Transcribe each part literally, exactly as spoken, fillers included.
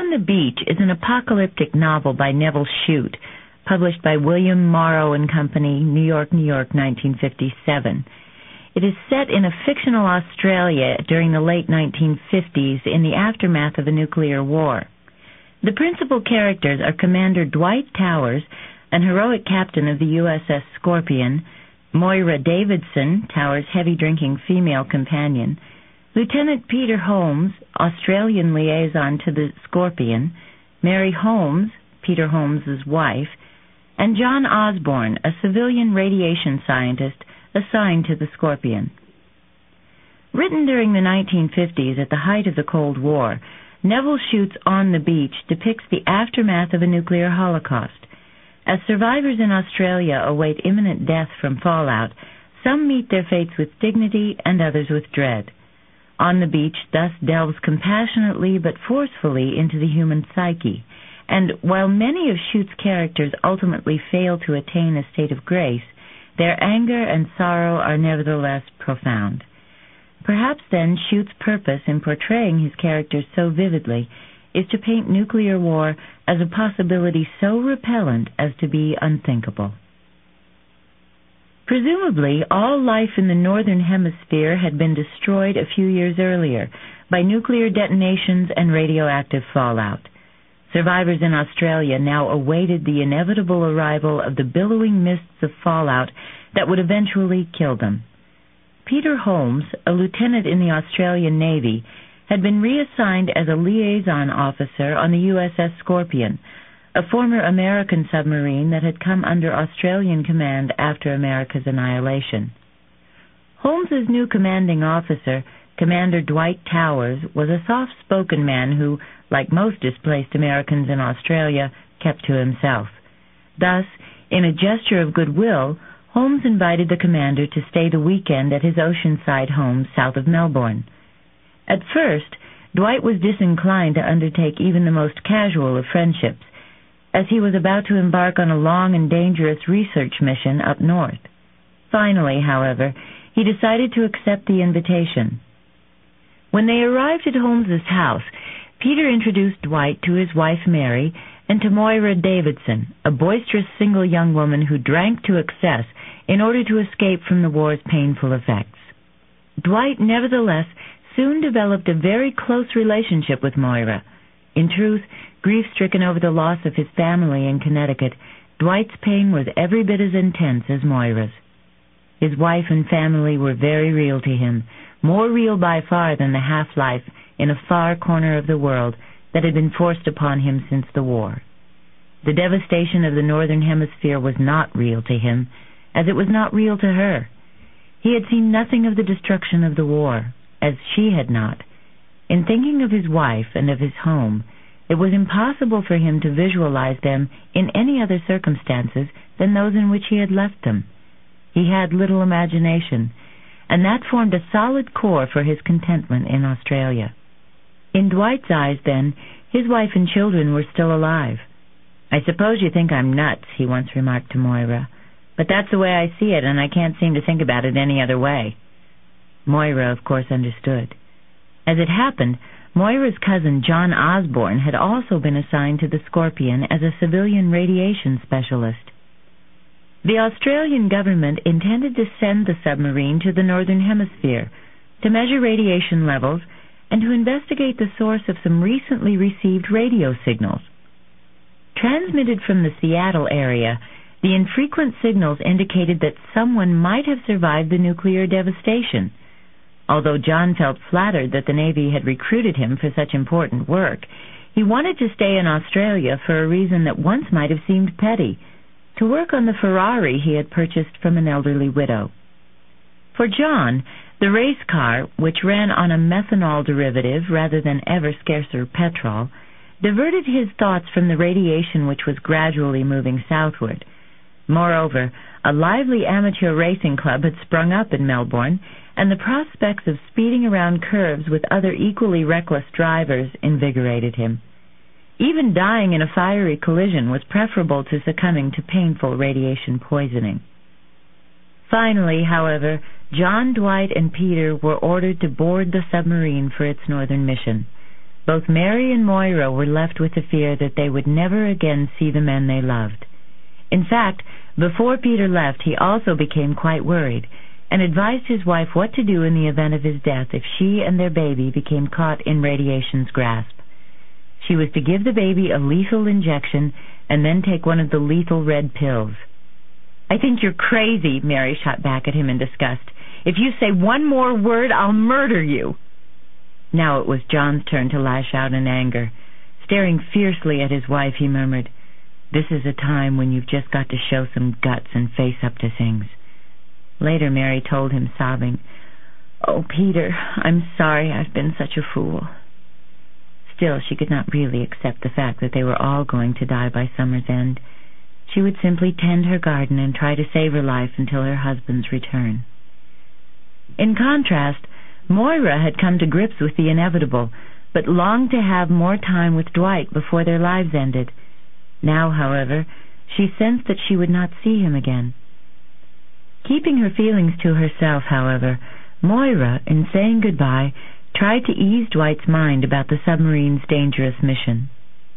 On the Beach is an apocalyptic novel by Nevil Shute, published by William Morrow and Company, New York, New York, nineteen fifty-seven. It is set in a fictional Australia during the late nineteen fifties in the aftermath of a nuclear war. The principal characters are Commander Dwight Towers, an heroic captain of the U S S Scorpion, Moira Davidson, Towers' heavy-drinking female companion, Lieutenant Peter Holmes, Australian liaison to the Scorpion, Mary Holmes, Peter Holmes's wife, and John Osborne, a civilian radiation scientist assigned to the Scorpion. Written during the nineteen fifties at the height of the Cold War, Nevil Shute's On the Beach depicts the aftermath of a nuclear holocaust. As survivors in Australia await imminent death from fallout, some meet their fates with dignity and others with dread. On the Beach thus delves compassionately but forcefully into the human psyche, and while many of Shute's characters ultimately fail to attain a state of grace, their anger and sorrow are nevertheless profound. Perhaps then Shute's purpose in portraying his characters so vividly is to paint nuclear war as a possibility so repellent as to be unthinkable. Presumably, all life in the Northern Hemisphere had been destroyed a few years earlier by nuclear detonations and radioactive fallout. Survivors in Australia now awaited the inevitable arrival of the billowing mists of fallout that would eventually kill them. Peter Holmes, a lieutenant in the Australian Navy, had been reassigned as a liaison officer on the U S S Scorpion, a former American submarine that had come under Australian command after America's annihilation. Holmes's new commanding officer, Commander Dwight Towers, was a soft-spoken man who, like most displaced Americans in Australia, kept to himself. Thus, in a gesture of goodwill, Holmes invited the commander to stay the weekend at his oceanside home south of Melbourne. At first, Dwight was disinclined to undertake even the most casual of friendships, as he was about to embark on a long and dangerous research mission up north. Finally, however, he decided to accept the invitation. When they arrived at Holmes's house, Peter introduced Dwight to his wife Mary and to Moira Davidson, a boisterous single young woman who drank to excess in order to escape from the war's painful effects. Dwight, nevertheless, soon developed a very close relationship with Moira. In truth, grief-stricken over the loss of his family in Connecticut, Dwight's pain was every bit as intense as Moira's. His wife and family were very real to him, more real by far than the half-life in a far corner of the world that had been forced upon him since the war. The devastation of the Northern Hemisphere was not real to him, as it was not real to her. He had seen nothing of the destruction of the war, as she had not. In thinking of his wife and of his home, it was impossible for him to visualize them in any other circumstances than those in which he had left them. He had little imagination, and that formed a solid core for his contentment in Australia. In Dwight's eyes, then, his wife and children were still alive. "I suppose you think I'm nuts," he once remarked to Moira, "but that's the way I see it, and I can't seem to think about it any other way." Moira, of course, understood. As it happened, Moira's cousin John Osborne had also been assigned to the Scorpion as a civilian radiation specialist. The Australian government intended to send the submarine to the Northern Hemisphere to measure radiation levels and to investigate the source of some recently received radio signals. Transmitted from the Seattle area, the infrequent signals indicated that someone might have survived the nuclear devastation. Although John felt flattered that the Navy had recruited him for such important work, he wanted to stay in Australia for a reason that once might have seemed petty, to work on the Ferrari he had purchased from an elderly widow. For John, the race car, which ran on a methanol derivative rather than ever scarcer petrol, diverted his thoughts from the radiation which was gradually moving southward. Moreover, a lively amateur racing club had sprung up in Melbourne, and the prospects of speeding around curves with other equally reckless drivers invigorated him. Even dying in a fiery collision was preferable to succumbing to painful radiation poisoning. Finally, however, John, Dwight, and Peter were ordered to board the submarine for its northern mission. Both Mary and Moira were left with the fear that they would never again see the men they loved. In fact, before Peter left, he also became quite worried and advised his wife what to do in the event of his death if she and their baby became caught in radiation's grasp. She was to give the baby a lethal injection and then take one of the lethal red pills. "I think you're crazy," Mary shot back at him in disgust. "If you say one more word, I'll murder you." Now it was John's turn to lash out in anger. Staring fiercely at his wife, he murmured, "This is a time when you've just got to show some guts and face up to things." Later, Mary told him, sobbing, "Oh, Peter, I'm sorry I've been such a fool." Still, she could not really accept the fact that they were all going to die by summer's end. She would simply tend her garden and try to save her life until her husband's return. In contrast, Moira had come to grips with the inevitable, but longed to have more time with Dwight before their lives ended. Now, however, she sensed that she would not see him again. Keeping her feelings to herself, however, Moira, in saying goodbye, tried to ease Dwight's mind about the submarine's dangerous mission.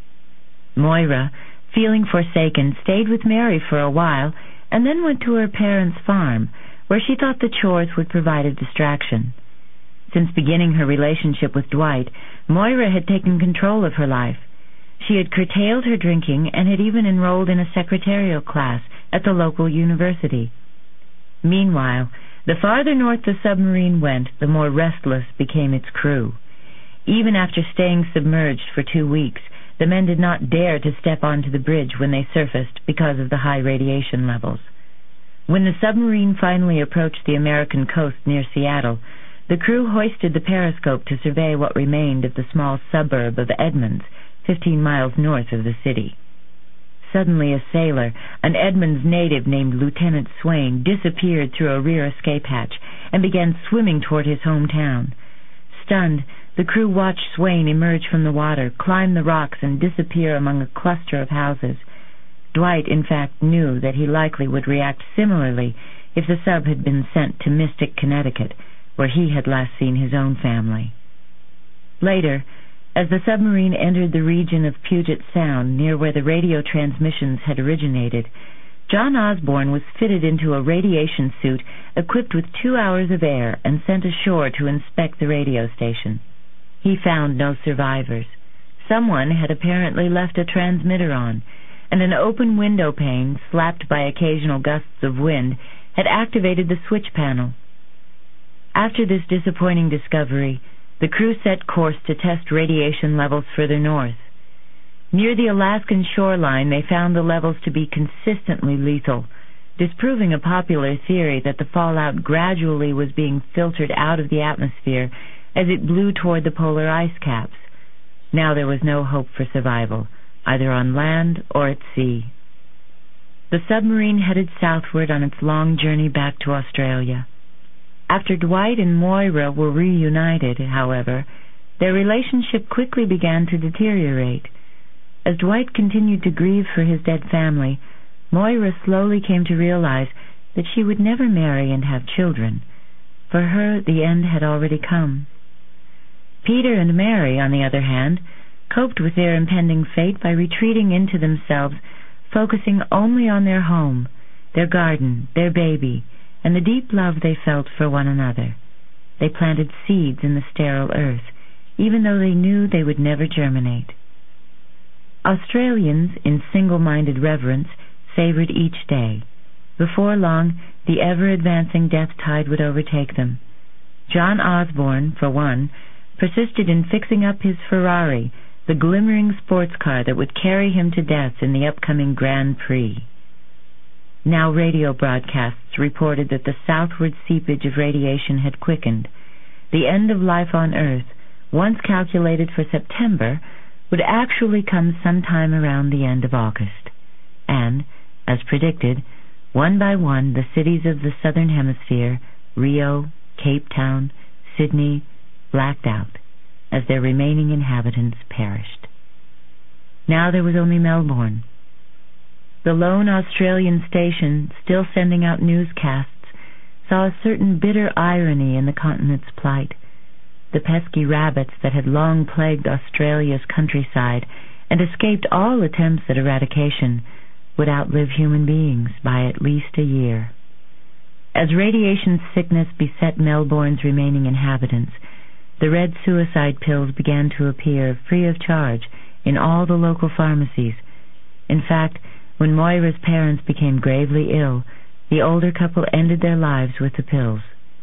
Moira, feeling forsaken, stayed with Mary for a while and then went to her parents' farm, where she thought the chores would provide a distraction. Since beginning her relationship with Dwight, Moira had taken control of her life. She had curtailed her drinking and had even enrolled in a secretarial class at the local university. Meanwhile, the farther north the submarine went, the more restless became its crew. Even after staying submerged for two weeks, the men did not dare to step onto the bridge when they surfaced because of the high radiation levels. When the submarine finally approached the American coast near Seattle, the crew hoisted the periscope to survey what remained of the small suburb of Edmonds, fifteen miles north of the city. Suddenly a sailor, an Edmonds native named Lieutenant Swain, disappeared through a rear escape hatch and began swimming toward his hometown. Stunned, the crew watched Swain emerge from the water, climb the rocks, and disappear among a cluster of houses. Dwight, in fact, knew that he likely would react similarly if the sub had been sent to Mystic, Connecticut, where he had last seen his own family. Later, as the submarine entered the region of Puget Sound, near where the radio transmissions had originated, John Osborne was fitted into a radiation suit equipped with two hours of air and sent ashore to inspect the radio station. He found no survivors. Someone had apparently left a transmitter on, and an open window pane, slapped by occasional gusts of wind, had activated the switch panel. After this disappointing discovery, the crew set course to test radiation levels further north. Near the Alaskan shoreline, they found the levels to be consistently lethal, disproving a popular theory that the fallout gradually was being filtered out of the atmosphere as it blew toward the polar ice caps. Now there was no hope for survival, either on land or at sea. The submarine headed southward on its long journey back to Australia. After Dwight and Moira were reunited, however, their relationship quickly began to deteriorate. As Dwight continued to grieve for his dead family, Moira slowly came to realize that she would never marry and have children. For her, the end had already come. Peter and Mary, on the other hand, coped with their impending fate by retreating into themselves, focusing only on their home, their garden, their baby, and the deep love they felt for one another. They planted seeds in the sterile earth, even though they knew they would never germinate. Australians, in single-minded reverence, savored each day. Before long, the ever-advancing death tide would overtake them. John Osborne, for one, persisted in fixing up his Ferrari, the glimmering sports car that would carry him to death in the upcoming Grand Prix. Now radio broadcasts reported that the southward seepage of radiation had quickened. The end of life on Earth, once calculated for September, would actually come sometime around the end of August. And, as predicted, one by one the cities of the southern hemisphere, Rio, Cape Town, Sydney, blacked out as their remaining inhabitants perished. Now there was only Melbourne. The lone Australian station, still sending out newscasts, saw a certain bitter irony in the continent's plight. the pesky rabbits that had long plagued Australia's countryside and escaped all attempts at eradication, would outlive human beings by at least a year. As radiation sickness beset Melbourne's remaining inhabitants, the red suicide pills began to appear free of charge in all the local pharmacies. In fact, when Moira's parents became gravely ill, the older couple ended their lives with the pills.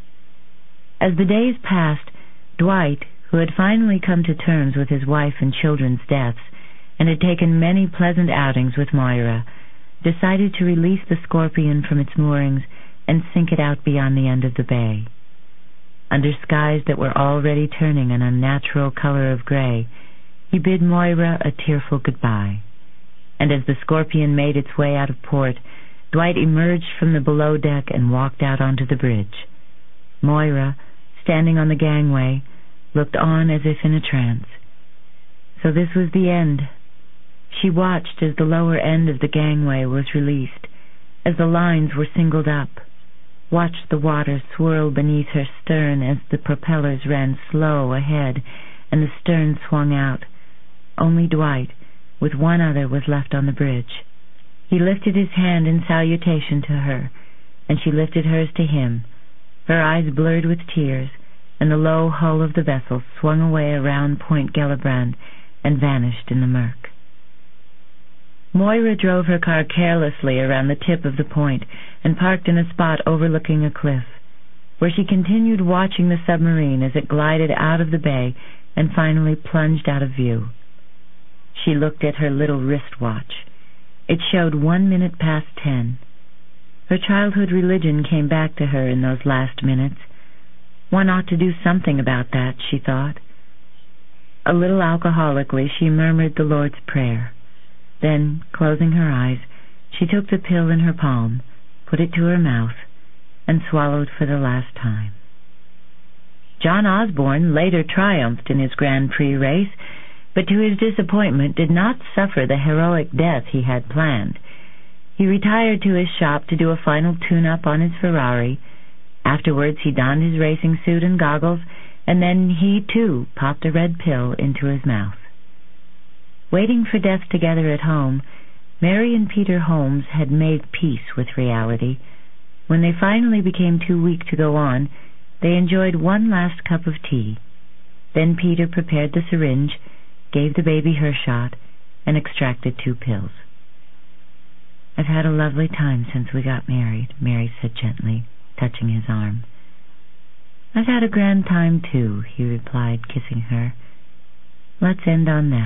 As the days passed, Dwight, who had finally come to terms with his wife and children's deaths and had taken many pleasant outings with Moira, decided to release the Scorpion from its moorings and sink it out beyond the end of the bay. Under skies that were already turning an unnatural color of gray, he bid Moira a tearful goodbye. And as the Scorpion made its way out of port, Dwight emerged from the below deck and walked out onto the bridge. Moira, standing on the gangway, looked on as if in a trance. So this was the end. She watched as the lower end of the gangway was released, as the lines were singled up, watched the water swirl beneath her stern as the propellers ran slow ahead and the stern swung out. Only Dwight, with one other, was left on the bridge. He lifted his hand in salutation to her, and she lifted hers to him, her eyes blurred with tears, and the low hull of the vessel swung away around Point Gellibrand and vanished in the murk. Moira drove her car carelessly around the tip of the point and parked in a spot overlooking a cliff, where she continued watching the submarine as it glided out of the bay and finally plunged out of view. She looked at her little wristwatch. It showed one minute past ten. Her childhood religion came back to her in those last minutes. One ought to do something about that, she thought. A little alcoholically, she murmured the Lord's Prayer. Then, closing her eyes, she took the pill in her palm, put it to her mouth, and swallowed for the last time. John Osborne later triumphed in his Grand Prix race, but to his disappointment did not suffer the heroic death he had planned. He retired to his shop to do a final tune-up on his Ferrari. Afterwards he donned his racing suit and goggles, and then he, too, popped a red pill into his mouth. Waiting for death together at home, Mary and Peter Holmes had made peace with reality. When they finally became too weak to go on, they enjoyed one last cup of tea. Then Peter prepared the syringe, gave the baby her shot, and extracted two pills. "I've had a lovely time since we got married," Mary said gently, touching his arm. "I've had a grand time, too," he replied, kissing her. "Let's end on that."